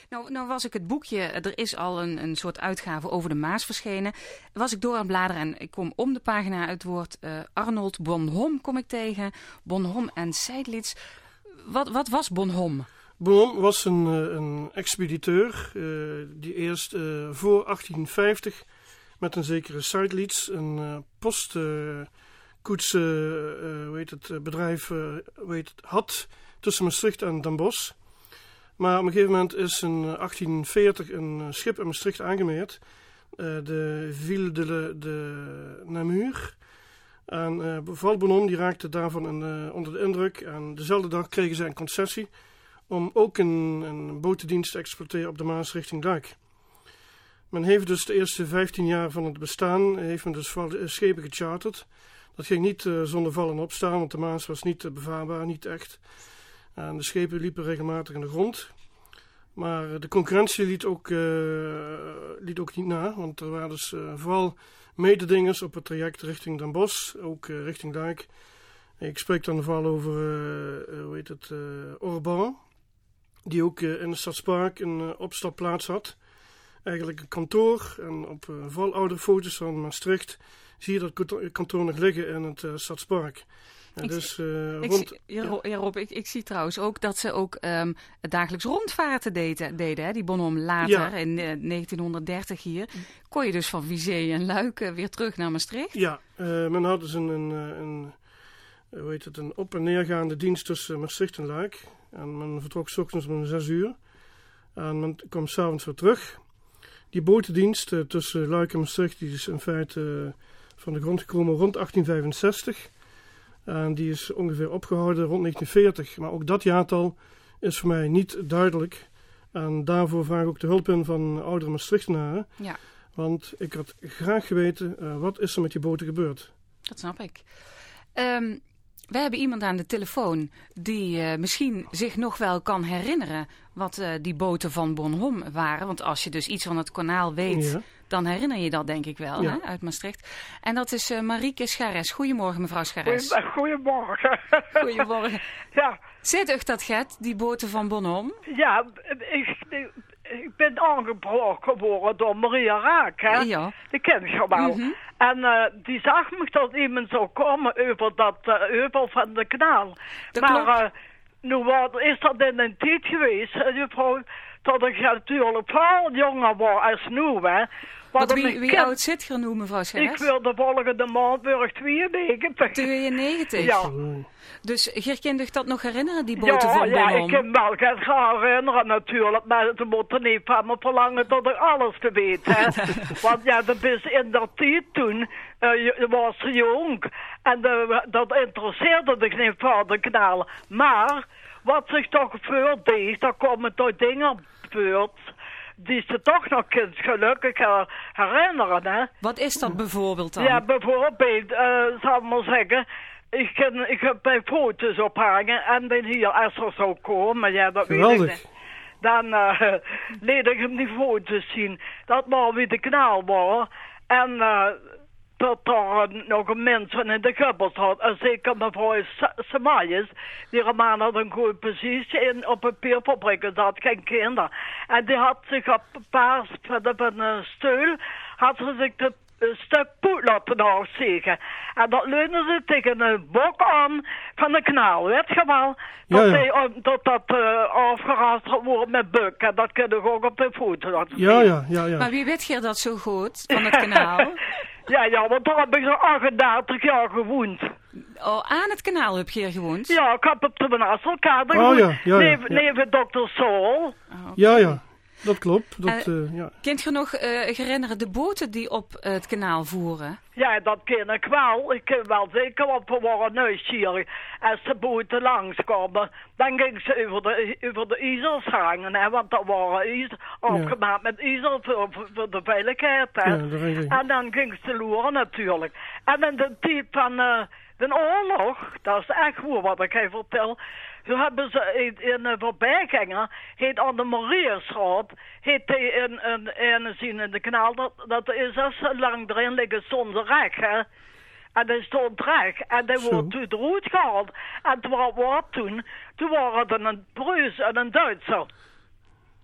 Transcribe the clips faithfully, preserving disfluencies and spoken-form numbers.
Nou, nou was ik het boekje, er is al een, een soort uitgave over de Maas verschenen. Was ik door aan het bladeren en ik kom om de pagina uit het woord uh, Arnold Bonhomme kom ik tegen. Bonhomme en Seydlitz. Wat, wat was Bonhomme? Bonhomme was een, een expediteur uh, die eerst uh, voor achttienvijftig met een zekere Seydlitz een uh, postkoets uh, uh, hoe heet het, bedrijf uh, hoe heet het, had tussen Maastricht en Den Bosch. Maar op een gegeven moment is in achttienveertig een schip in Maastricht aangemeerd. Uh, de Ville de, de Namur. En uh, vooral Bonhomme die raakte daarvan in, uh, onder de indruk. En dezelfde dag kregen ze een concessie om ook een, een botendienst te exploiteren op de Maas richting Duik. Men heeft dus de eerste vijftien jaar van het bestaan heeft men dus schepen gecharterd. Dat ging niet uh, zonder vallen en opstaan, want de Maas was niet uh, bevaarbaar, niet echt. En de schepen liepen regelmatig in de grond. Maar de concurrentie liet ook, uh, liet ook niet na. Want er waren dus uh, vooral mededingers op het traject richting Den Bosch. Ook uh, richting Duik. Ik spreek dan vooral over uh, uh, hoe heet het, uh, Orban. Die ook uh, in het Stadspark een uh, opstapplaats had. Eigenlijk een kantoor. En op uh, vooral oude foto's van Maastricht zie je dat kantoor nog liggen in het uh, Stadspark. Ik, dus, uh, ik, rond, zie, ja, ja, Rob, ik, ik zie trouwens ook dat ze ook um, het dagelijks rondvaarten deden. deden hè? Die Bonhomme later, ja. in uh, negentienhonderddertig hier, kon je dus van Vizé en Luik uh, weer terug naar Maastricht? Ja, uh, men had dus een, een, een, hoe heet het, een op- en neergaande dienst tussen Maastricht en Luik. En men vertrok 's ochtends om zes uur. En men kwam 's avonds weer terug. Die botendienst uh, tussen Luik en Maastricht die is in feite uh, van de grond gekomen rond achttien vijfenzestig. En die is ongeveer opgehouden rond negentien veertig. Maar ook dat jaartal is voor mij niet duidelijk. En daarvoor vraag ik ook de hulp in van oudere Maastrichtenaren. Ja. Want ik had graag geweten, uh, wat is er met die boten gebeurd? Dat snap ik. Um, we hebben iemand aan de telefoon die uh, misschien zich nog wel kan herinneren wat uh, die boten van Bonhomme waren. Want als je dus iets van het kanaal weet, ja. dan herinner je dat denk ik wel, ja. hè, uit Maastricht. En dat is uh, Marieke Schares. Goedemorgen, mevrouw Schares. Goedemorgen. Goedemorgen. Ja. Zit u dat get, die boten van Bonhomme? Ja, ik, ik, ik ben aangebroken geworden door Maria Raak, hè? Ja. Die ken je wel. Mm-hmm. En uh, die zag me dat iemand zou komen over dat uh, heuvel van de kanaal. De maar uh, nu wat, is dat in een tijd geweest, uh, juffrouw, dat ik natuurlijk veel jonger was als nu, hè? Wat wie, wie ken... oud zit er nu, mevrouw Schares? Ik wil de volgende maand weer tweeënnegentig. tweeënnegentig? Ja. Dus je dat nog herinneren, die boten ja, van Bonhomme? Ja, ik kan wel het gaan herinneren natuurlijk. Maar ze moeten niet van me verlangen tot ik alles te weten. Hè. Want ja, dat is in dat tijd toen, uh, je was jong. En de, dat interesseerde zich niet voor de kanaal. Maar wat zich toch voordeed, daar komen toch dingen voor die ze toch nog gelukkig herinneren. Hè. Wat is dat bijvoorbeeld dan? Ja, bijvoorbeeld, uh, zal ik maar zeggen, ik, kan, ik heb mijn foto's ophangen en ben hier als er zou komen, ja, dat geweldig. Weet ik niet. Dan uh, liet ik hem die foto's zien. Dat maar wie de kanaal was. En uh, dat er uh, nog een mensen in de gubbels had. En zeker mevrouw Semailles. Die man had een goede positie in, op een papierfabriek. En dat geen kinderen. En die had zich op een paar op een stoel, had ze zich de een stuk poet laten afzegen. En dat leunen ze tegen een bok aan van de kanaal. Weet je wel? Dat ja, ja. Die, dat, dat uh, afgerast wordt met buk. En dat kun je ook op de foto laten zien. Ja, ja, ja, ja. Maar wie weet je dat zo goed, van het kanaal? ja, ja, want daar heb ik zo achtendertig jaar gewoond. Oh, aan het kanaal heb je hier gewoond? Ja, ik heb op de Benasselkade oh, gewoond. Ja, ja, ja, neven, ja. neven dokter Sol. Oh, okay. Ja, ja. Dat klopt. Dat, uh, uh, ja. Kunt je nog uh, herinneren de boten die op uh, het kanaal voeren? Ja, dat ken ik wel. Ik ken wel zeker wat we waren nieuwsgierig. Als de boten langskomen, dan ging ze over de, over de ijzers hangen. Hè, want dat waren ijzer, opgemaakt ja. met ijzer voor, voor, voor de veiligheid. Hè. Ja, en dan ging ze loeren natuurlijk. En in de tijd van uh, de oorlog, dat is echt goed wat ik je vertel. Toen hebben ze in, in een voorbijganger, heet aan de Mariestraat, heet hij in een zien in de kanaal, dat, dat is zo lang erin liggen zonder rek, hè. En dat stond recht. En dat wordt toen eruit gehaald. En toen was toen, toen waren er een Pruis en een Duitser.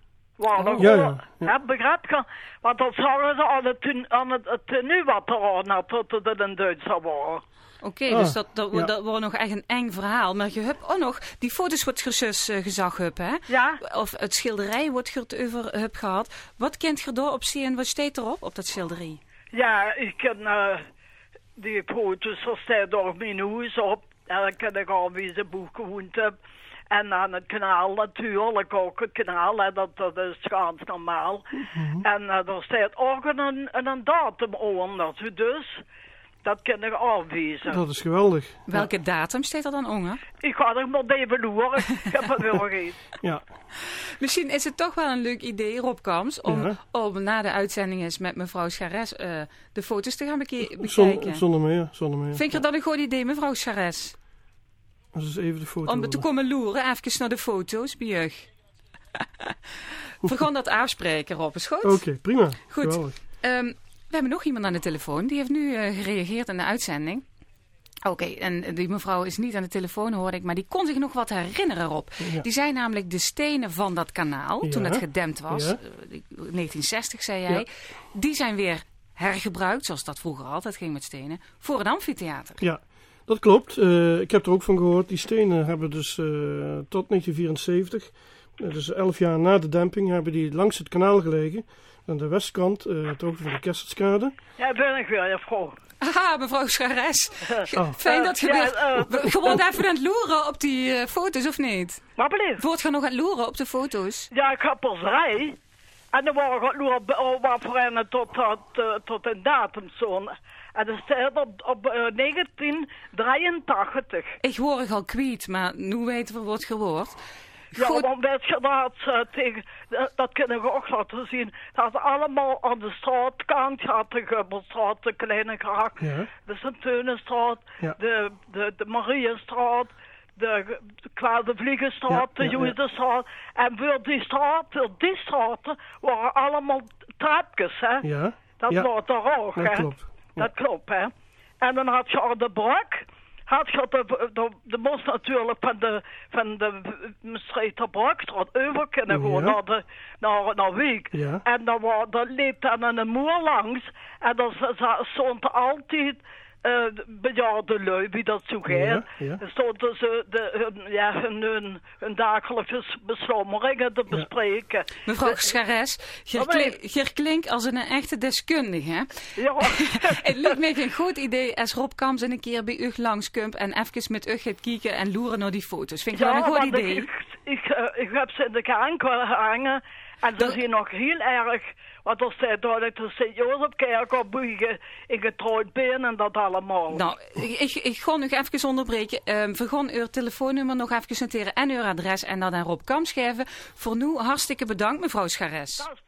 Waar Oh. Ja, ja, ja. Ja, begrijp je? Want dat zagen ze aan het, ten- aan het, het tenue wat er aan had, tot het een Duitser waren. Oké, Ah, dus dat, dat, ja. dat wordt nog echt een eng verhaal. Maar je hebt ook nog die foto's wat je zus uh, gezag hebt, hè? Ja? Of het schilderij wat je het over hebt gehad. Wat kent je door op zien? Wat staat erop op dat schilderij? Ja, ik ken uh, die foto's, er staat door mijn huis op. En dan ken ik al wie ze boek gewoond heb. En aan het kanaal natuurlijk ook, het kanaal, hè, dat, dat is ganz normaal. Mm-hmm. En uh, er staat ook een, een datum onder, dus dat kan ik afwijzen. Dat is geweldig. Welke ja. datum staat er dan onder? Ik ga er maar even loeren, ik heb het wel vergeten. Ja. Misschien is het toch wel een leuk idee, Rob Kamps, om, ja. om na de uitzending eens met mevrouw Schares uh, de foto's te gaan beke- bekijken. Zon, zonder meer, zonder meer. Vind je dat een goed idee, mevrouw Schares? Dat is even de foto. Om te komen loeren, even naar de foto's bij je. We gaan dat afspreken, Rob, is goed? Oké, okay, prima. Goed. Um, we hebben nog iemand aan de telefoon. Die heeft nu uh, gereageerd in de uitzending. Oké, okay, en die mevrouw is niet aan de telefoon, hoorde ik, maar die kon zich nog wat herinneren, Rob. Ja. Die zei namelijk de stenen van dat kanaal, ja. toen het gedempt was, ja. uh, negentien zestig zei jij, ja. die zijn weer hergebruikt, zoals dat vroeger altijd ging met stenen, voor een amfitheater. Ja. Dat klopt. Uh, ik heb er ook van gehoord. Die stenen hebben dus uh, tot negentien vierenzeventig, uh, dus elf jaar na de demping, hebben die langs het kanaal gelegen. Aan de westkant, uh, het hoogte van de Kesseltskade. Ja, ben ik weer, juffrouw. Haha, mevrouw Schares. Oh. Fijn dat je weer uh, uh, gewoon even aan het loeren op die uh, foto's, of niet? Wat bleef? Wordt je nog aan het loeren op de foto's? Ja, ik heb er drie. En dan waren we loeren wat voor een tot, tot, uh, tot een datum zo. En dat staat op, op uh, negentien drieëntachtig. Ik hoor het al kwijt, maar nu weten we wat je wordt. Ja, Goed. Want weet je, dat, uh, tegen, dat, dat kunnen we ook laten zien. Dat is allemaal aan de straatkant. Je had de Gubbelstraat, de Kleine Gracht, ja. de Sint-Teunenstraat, ja. de, de, de Mariestraat, de, de Kwade-Vliegenstraat, ja, de ja, Judestraat. Ja. En voor die straat, voor die straten, waren allemaal trapjes, hè. Ja. Dat ja. wordt er ook, dat hè. Klopt. Ja. Dat klopt, hè. En dan had je aan de Brug. Had je de, de, de moest natuurlijk van de, van de Maastrichterbrugstraat over kunnen gaan ja. naar, de, naar, naar Wiek. Ja. En dan, was, dan liep dan een moer langs. En dan stond er altijd uh, bejaarde lui, wie dat zo gaat. Ja, ja. Dan stonden ze de, hun, ja, hun, hun, hun dagelijkse beslommeringen te bespreken. Ja. Mevrouw Schares, je klinkt als een echte deskundige, hè? Ja. Het lijkt me een goed idee als Rob Kamps een keer bij u langskomt en even met u gaat kijken en loeren naar die foto's. Vind je ja, dat een goed idee? Ik, ik, uh, ik heb ze in de krank gehangen en ze zien nog heel erg. Want er staat duidelijk de Sint-Jozefkerk op in getrouwd ben en dat allemaal. Nou, ik, ik, ik ga nog even onderbreken. Um, we gaan uw telefoonnummer nog even noteren en uw adres en dan aan Rob Kamps geven. Voor nu hartstikke bedankt, mevrouw Schares.